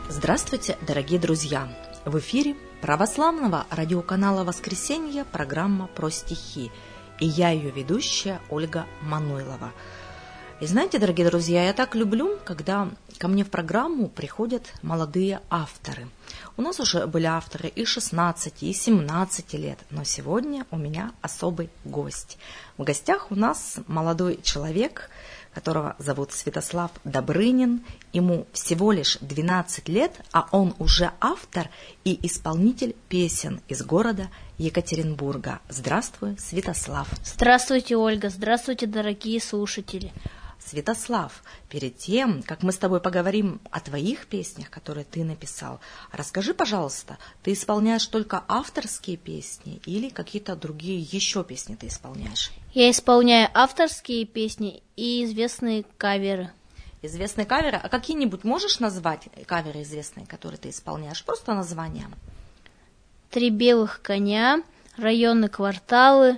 Здравствуйте, дорогие друзья! В эфире православного радиоканала «Воскресенье» программа «Про стихи». И я ее ведущая Ольга Мануйлова. И знаете, дорогие друзья, я так люблю, когда ко мне в программу приходят молодые авторы. У нас уже были авторы и 16, и 17 лет, но сегодня у меня особый гость. В гостях у нас молодой человек, которого зовут Святослав Добрынин. Ему всего лишь 12 лет, а он уже автор и исполнитель песен из города Екатеринбурга. Здравствуй, Святослав. Здравствуйте, Ольга. Здравствуйте, дорогие слушатели. Святослав, перед тем, как мы с тобой поговорим о твоих песнях, которые ты написал, расскажи, пожалуйста, ты исполняешь только авторские песни или какие-то другие еще песни ты исполняешь? Я исполняю авторские песни и известные каверы. Известные каверы? А какие-нибудь можешь назвать каверы известные, которые ты исполняешь? Просто названия. «Три белых коня», «Районы, кварталы».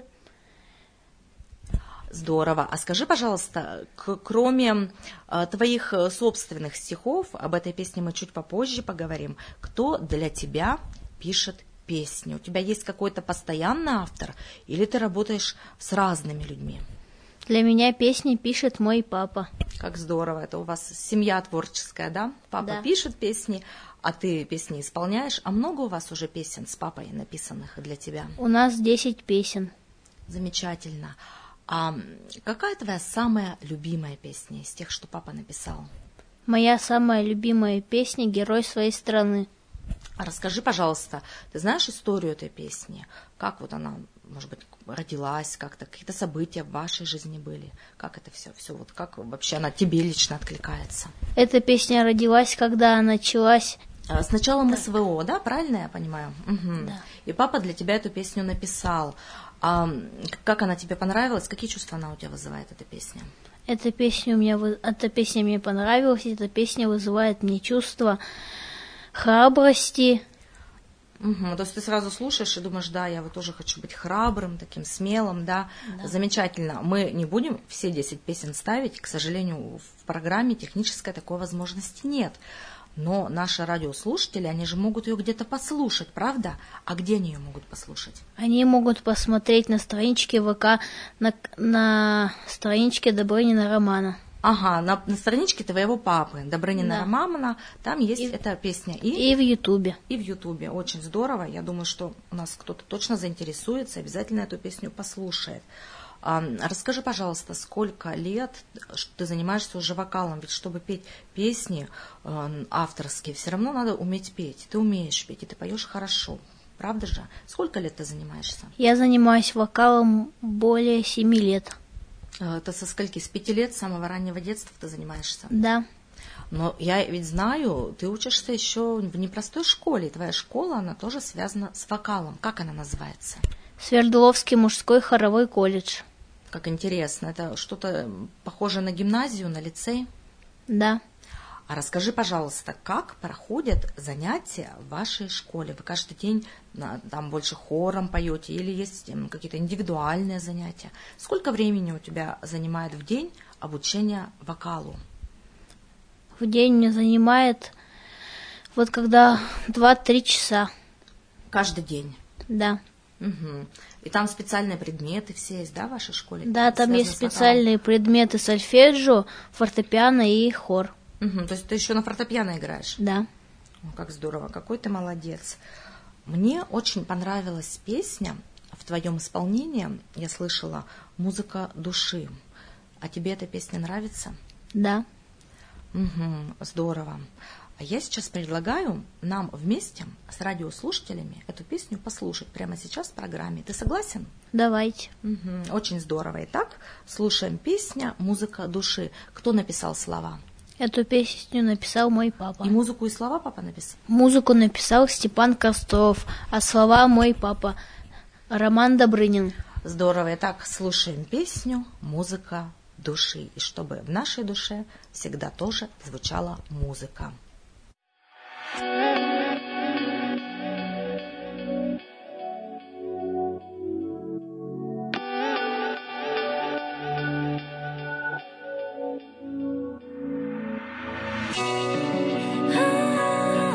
Здорово. А скажи, пожалуйста, кроме твоих собственных стихов, об этой песне мы чуть попозже поговорим, кто для тебя пишет песни? У тебя есть какой-то постоянный автор или ты работаешь с разными людьми? Для меня песни пишет мой папа. Как здорово. Это у вас семья творческая, да? Папа Да. пишет песни, а ты песни исполняешь. А много у вас уже песен с папой написанных для тебя? У нас 10 песен. Замечательно. А какая твоя самая любимая песня из тех, что папа написал? Моя самая любимая песня «Герой своей страны». А расскажи, пожалуйста, ты знаешь историю этой песни? Как вот она, может быть, родилась, как-то какие-то события в вашей жизни были? Как это все вот как вообще она тебе лично откликается? Эта песня родилась, когда началась... С началом СВО, да, правильно я понимаю? Угу. Да. И папа для тебя эту песню написал. А как она тебе понравилась? Какие чувства она у тебя вызывает, эта песня? Эта песня мне понравилась, эта песня вызывает мне чувство храбрости. Угу. То есть ты сразу слушаешь и думаешь, да, я вот тоже хочу быть храбрым, таким смелым, да? Да. Замечательно. Мы не будем все 10 песен ставить, к сожалению, в программе технической такой возможности нет. Но наши радиослушатели, они же могут ее где-то послушать, правда? А где они ее могут послушать? Они могут посмотреть на страничке ВК, на страничке Добрынина Романа. Ага, на страничке твоего папы, Добрынина Романа, там есть эта песня. И в Ютубе. И в Ютубе. Очень здорово. Я думаю, что у нас кто-то точно заинтересуется, обязательно эту песню послушает. Расскажи, пожалуйста, сколько лет ты занимаешься уже вокалом? Ведь чтобы петь песни авторские, все равно надо уметь петь. Ты умеешь петь, и ты поешь хорошо. Правда же? Сколько лет ты занимаешься? Я занимаюсь вокалом более 7 лет. Это со скольки? С 5 лет, с самого раннего детства ты занимаешься? Да. Но я ведь знаю, ты учишься еще в непростой школе. Твоя школа, она тоже связана с вокалом. Как она называется? Свердловский мужской хоровой колледж. Как интересно. Это что-то похоже на гимназию, на лицей? Да. А расскажи, пожалуйста, как проходят занятия в вашей школе? Вы каждый день там больше хором поете или есть какие-то индивидуальные занятия? Сколько времени у тебя занимает в день обучение вокалу? В день мне занимает вот когда 2-3 часа. Каждый день? Да. Угу. И там специальные предметы все есть, да, в вашей школе? Да, там есть специальные предметы сольфеджио, фортепиано и хор. Угу. То есть ты еще на фортепиано играешь? Да. О, как здорово, какой ты молодец. Мне очень понравилась песня в твоем исполнении. Я слышала «Музыка души». А тебе эта песня нравится? Да. Угу, здорово. А я сейчас предлагаю нам вместе с радиослушателями эту песню послушать прямо сейчас в программе. Ты согласен? Давайте. Угу, очень здорово. Итак, слушаем песня «Музыка души». Кто написал слова? Эту песню написал мой папа. И музыку и слова папа написал? Музыку написал Степан Костров, а слова мой папа Роман Добрынин. Здорово. Итак, слушаем песню «Музыка души». И чтобы в нашей душе всегда тоже звучала музыка. Ah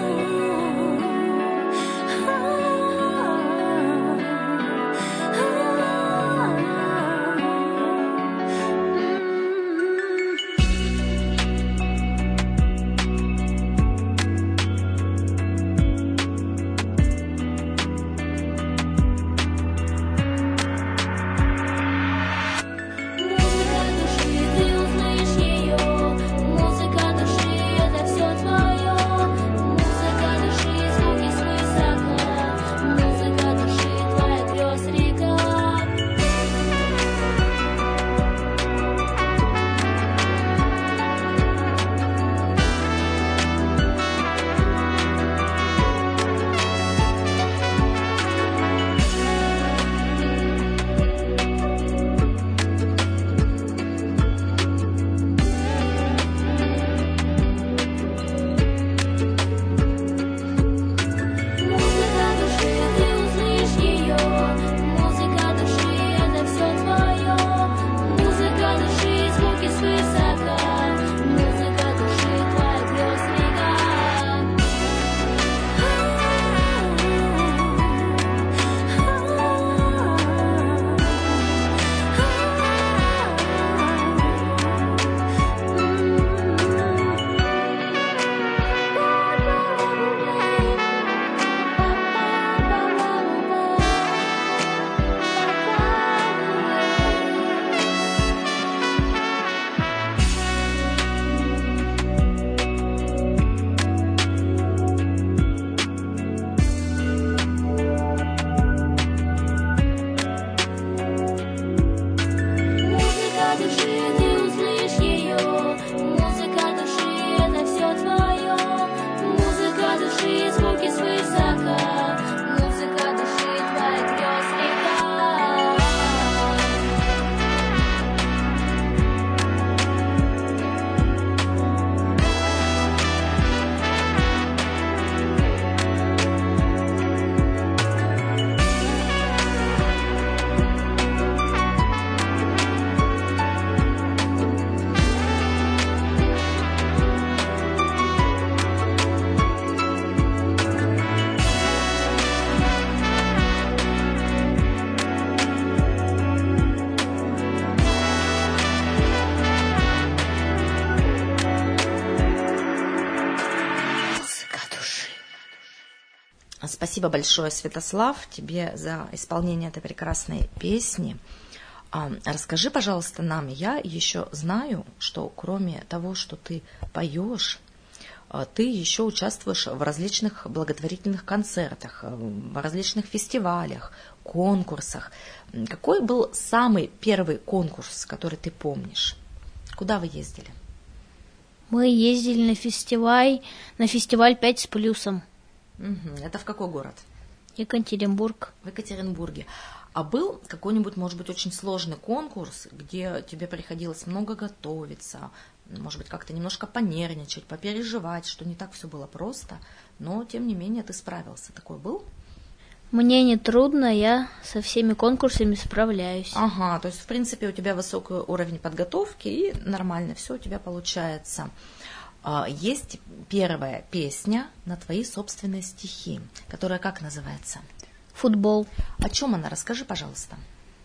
Спасибо большое, Святослав, тебе за исполнение этой прекрасной песни. Расскажи, пожалуйста, нам, я еще знаю, что кроме того, что ты поешь, ты еще участвуешь в различных благотворительных концертах, в различных фестивалях, конкурсах. Какой был самый первый конкурс, который ты помнишь? Куда вы ездили? Мы ездили на фестиваль 5 с плюсом. Это в какой город? Екатеринбург. В Екатеринбурге. А был какой-нибудь, может быть, очень сложный конкурс, где тебе приходилось много готовиться, может быть, как-то немножко понервничать, попереживать, что не так все было просто, но, тем не менее, ты справился. Такой был? Мне не трудно, я со всеми конкурсами справляюсь. Ага, то есть, в принципе, у тебя высокий уровень подготовки, и нормально все у тебя получается. Есть первая песня на твои собственные стихи, которая как называется? Футбол. О чем она? Расскажи, пожалуйста.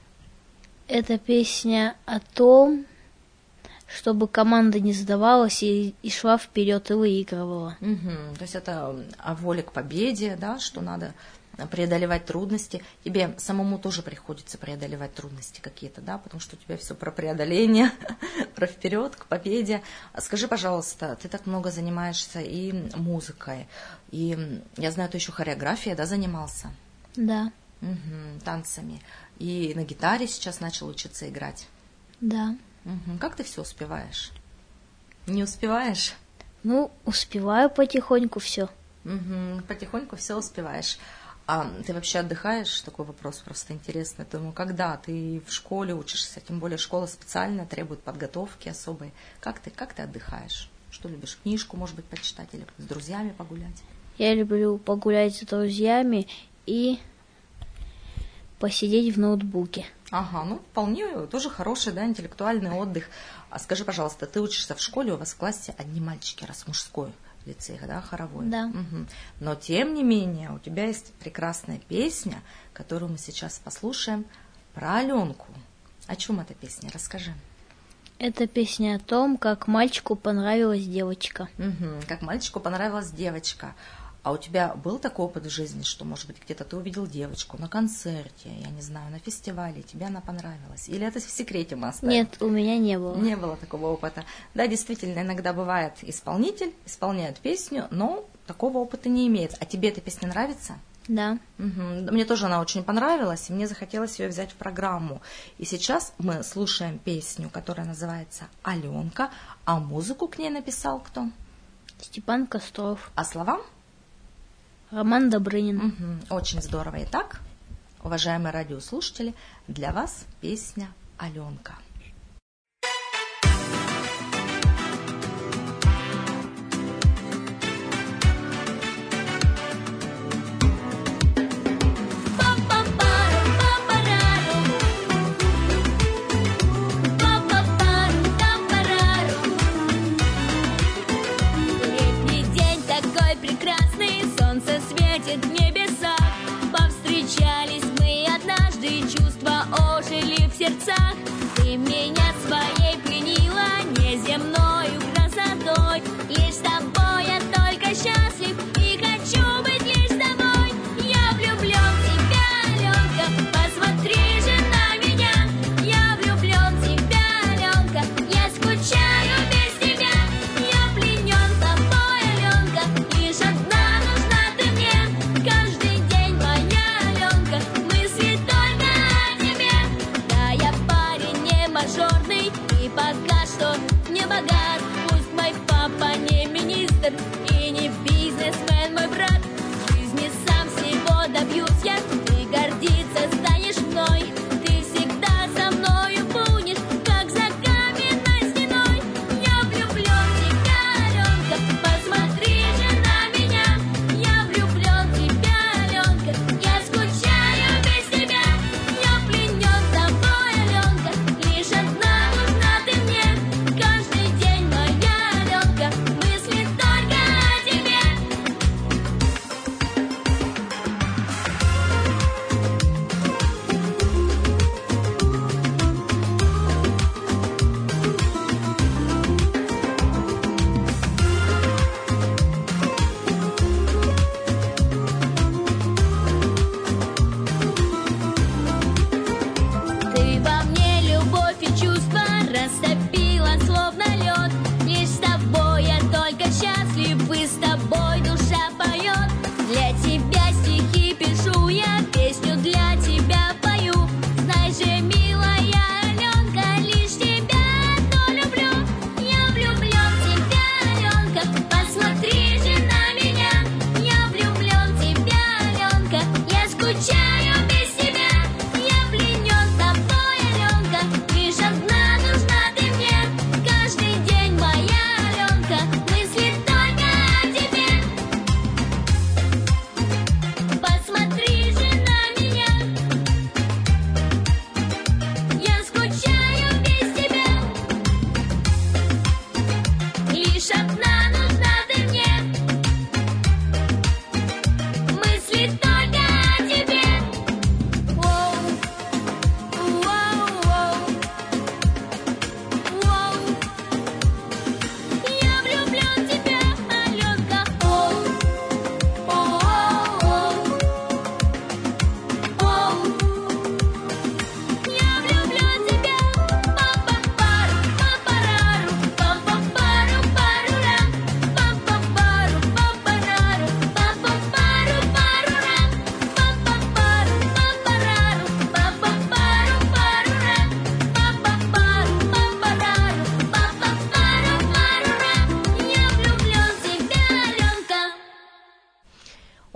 Это песня о том, чтобы команда не сдавалась и шла вперед и выигрывала. То есть это о воле к победе, да, что надо преодолевать трудности. Тебе самому тоже приходится преодолевать трудности какие-то, да, потому что у тебя все про преодоление, про вперед к победе. Скажи, пожалуйста, ты так много занимаешься и музыкой, и я знаю, ты еще хореографией, да, занимался? Да. Танцами. И на гитаре сейчас начал учиться играть? Да. Как ты все успеваешь? Не успеваешь? Ну, успеваю потихоньку все. Потихоньку все успеваешь. А ты вообще отдыхаешь? Такой вопрос просто интересный. Думаю, когда ты в школе учишься, тем более школа специальная, требует подготовки особой. Как ты отдыхаешь? Что любишь? Книжку, может быть, почитать или с друзьями погулять? Я люблю погулять с друзьями и посидеть в ноутбуке. Ага, ну вполне тоже хороший, да, интеллектуальный отдых. А скажи, пожалуйста, ты учишься в школе, у вас в классе одни мальчики, раз мужской лицей, да, хоровой? Да. Но тем не менее у тебя есть прекрасная песня, которую мы сейчас послушаем, про Аленку. О чем эта песня? Расскажи. Это песня о том, как мальчику понравилась девочка. Как мальчику понравилась девочка. А у тебя был такой опыт в жизни, что, может быть, где-то ты увидел девочку на концерте, я не знаю, на фестивале, тебе она понравилась? Или это в секрете мы оставим? Нет, у меня не было. Не было такого опыта. Да, действительно, иногда бывает исполнитель, исполняет песню, но такого опыта не имеет. А тебе эта песня нравится? Да. Мне тоже она очень понравилась, и мне захотелось ее взять в программу. И сейчас мы слушаем песню, которая называется «Аленка», а музыку к ней написал кто? Степан Костров. А слова? Роман Добрынин. Очень здорово. Итак, уважаемые радиослушатели, для вас песня «Аленка». Ты меня своей пленила неземною красотой. Лишь с тобой я только счастлив и хочу быть лишь с тобой. Я влюблен в тебя, Аленка, посмотри же на меня. Я влюблен в тебя, Аленка, я скучаю без тебя. Я пленен тобой, Аленка, лишь одна нужна ты мне.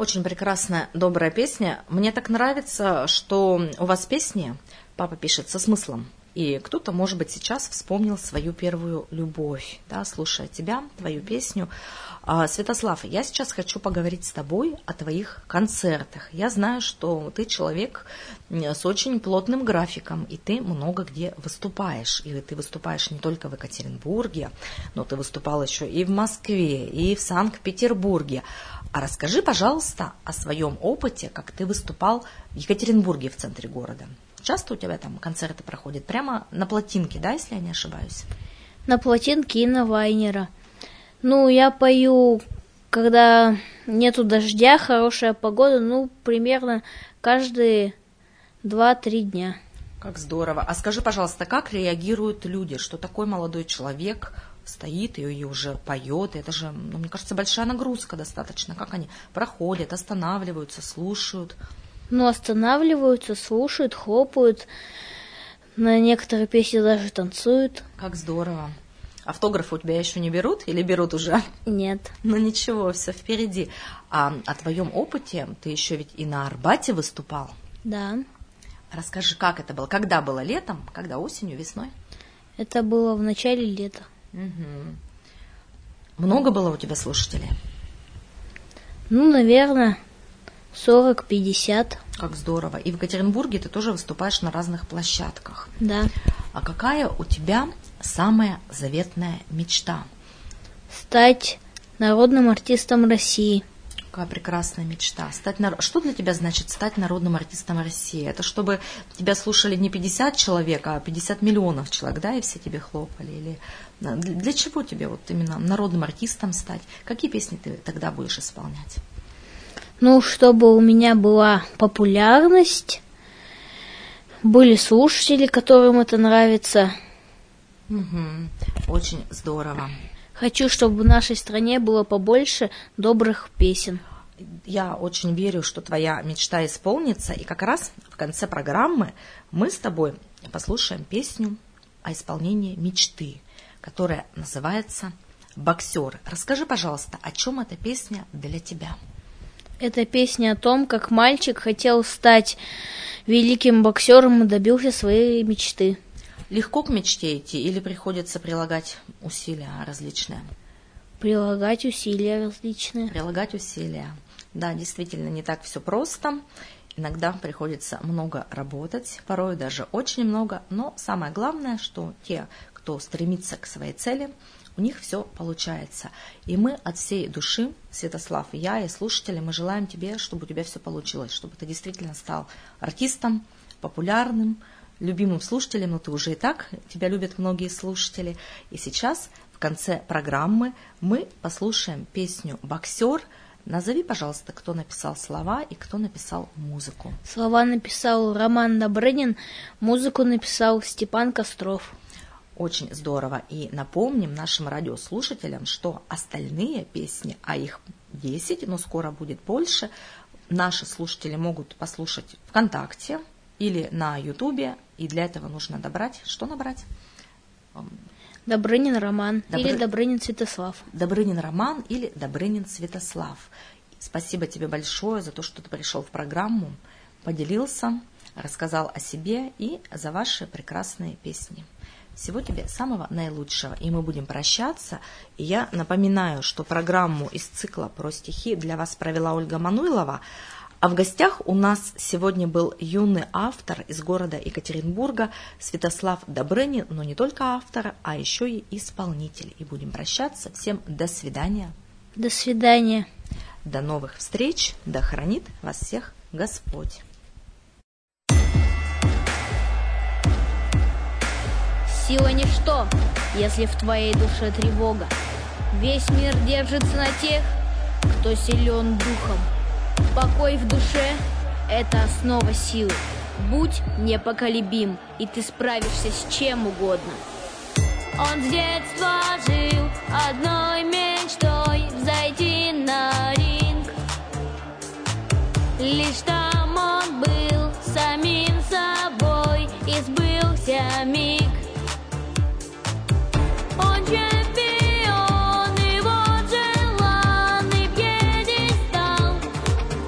Очень прекрасная, добрая песня. Мне так нравится, что у вас песни, папа пишет, со смыслом. И кто-то, может быть, сейчас вспомнил свою первую любовь, да, слушая тебя, твою песню. Святослав, я сейчас хочу поговорить с тобой о твоих концертах. Я знаю, что ты человек с очень плотным графиком, и ты много где выступаешь. И ты выступаешь не только в Екатеринбурге, но ты выступал еще и в Москве, и в Санкт-Петербурге. А расскажи, пожалуйста, о своем опыте, как ты выступал в Екатеринбурге, в центре города. Часто у тебя там концерты проходят? Прямо на плотинке, да, если я не ошибаюсь? На плотинке и на Вайнера. Ну, я пою, когда нету дождя, хорошая погода, примерно каждые 2-3 дня. Как здорово. А скажи, пожалуйста, как реагируют люди, что такой молодой человек стоит и уже поет? Это же, мне кажется, большая нагрузка достаточно. Как они проходят, останавливаются, слушают? Останавливаются, слушают, хлопают. На некоторые песни даже танцуют. Как здорово. Автографы у тебя еще не берут или берут уже? Нет. Ничего, все впереди. А о твоем опыте ты еще ведь и на Арбате выступал. Да. Расскажи, как это было? Когда было? Летом? Когда осенью, весной? Это было в начале лета. Угу. Много было у тебя слушателей? Наверное, 40-50. Как здорово. И в Екатеринбурге ты тоже выступаешь на разных площадках. Да. А какая у тебя самая заветная мечта? Стать народным артистом России. Какая прекрасная мечта. Что для тебя значит стать народным артистом России? Это чтобы тебя слушали не 50 человек, а 50 миллионов человек, да, и все тебе хлопали? Или для чего тебе вот именно народным артистом стать? Какие песни ты тогда будешь исполнять? Чтобы у меня была популярность, были слушатели, которым это нравится. Угу. Очень здорово. Хочу, чтобы в нашей стране было побольше добрых песен. Я очень верю, что твоя мечта исполнится, и как раз в конце программы мы с тобой послушаем песню о исполнении мечты, которая называется «Боксер». Расскажи, пожалуйста, о чем эта песня для тебя? Это песня о том, как мальчик хотел стать великим боксером и добился своей мечты. Легко к мечте идти или приходится прилагать усилия различные? Прилагать усилия различные. Прилагать усилия. Да, действительно, не так все просто. Иногда приходится много работать, порой даже очень много. Но самое главное, что те, кто стремится к своей цели, у них все получается. И мы от всей души, Святослав, и я, и слушатели, мы желаем тебе, чтобы у тебя все получилось, чтобы ты действительно стал артистом, популярным, любимым слушателем, но ты уже и так, тебя любят многие слушатели. И сейчас, в конце программы, мы послушаем песню «Боксер». Назови, пожалуйста, кто написал слова и кто написал музыку. Слова написал Роман Добрынин, музыку написал Степан Костров. Очень здорово. И напомним нашим радиослушателям, что остальные песни, а их 10, но скоро будет больше, наши слушатели могут послушать ВКонтакте или на Ютубе. И для этого нужно набрать. Что набрать? Добрынин Роман или Добрынин Святослав. Добрынин Роман или Добрынин Святослав. Спасибо тебе большое за то, что ты пришел в программу, поделился, рассказал о себе и за ваши прекрасные песни. Всего тебе самого наилучшего. И мы будем прощаться. И я напоминаю, что программу из цикла про стихи для вас провела Ольга Мануйлова. А в гостях у нас сегодня был юный автор из города Екатеринбурга Святослав Добрынин, но не только автор, а еще и исполнитель. И будем прощаться. Всем до свидания. До свидания. До новых встреч. Да хранит вас всех Господь. Сила ничто, если в твоей душе тревога. Весь мир держится на тех, кто силен духом. Покой в душе – это основа силы. Будь непоколебим, и ты справишься с чем угодно. Он с детства жил одной мечтой – взойти на ринг. Лишь там он был самим собой, и сбылся миг. Он чемпион, и вот желанный пьедестал.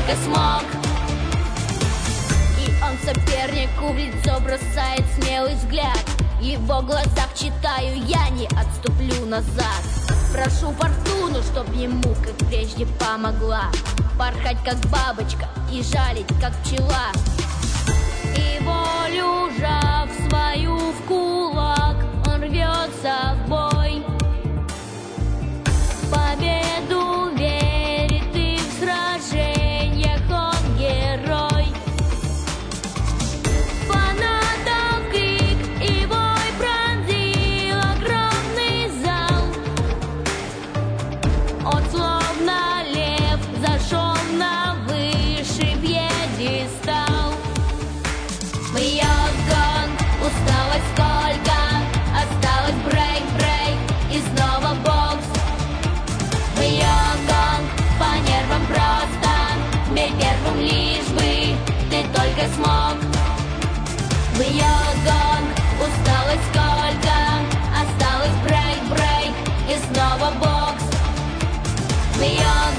только смог. И он сопернику в лицо бросает смелый взгляд. В его глазах читаю: я не отступлю назад. Прошу фортуну, чтоб ему, как прежде, помогла порхать, как бабочка, и жалить, как пчела. И волю сжав свою в кулак, он рвется в бой. Победу верит, и в сражениях он герой. Фанатов крик и вой пронзил огромный зал. Он словно лев зашел на высший пьедестал. Бьет гонг, усталость сколько, осталось брейк-брейк и снова бокс. Бьет гонг, по нервам просто, бей первым, лишь бы ты только смог. Бьет гонг, усталость сколько, осталось брейк-брейк и снова бокс. Бьет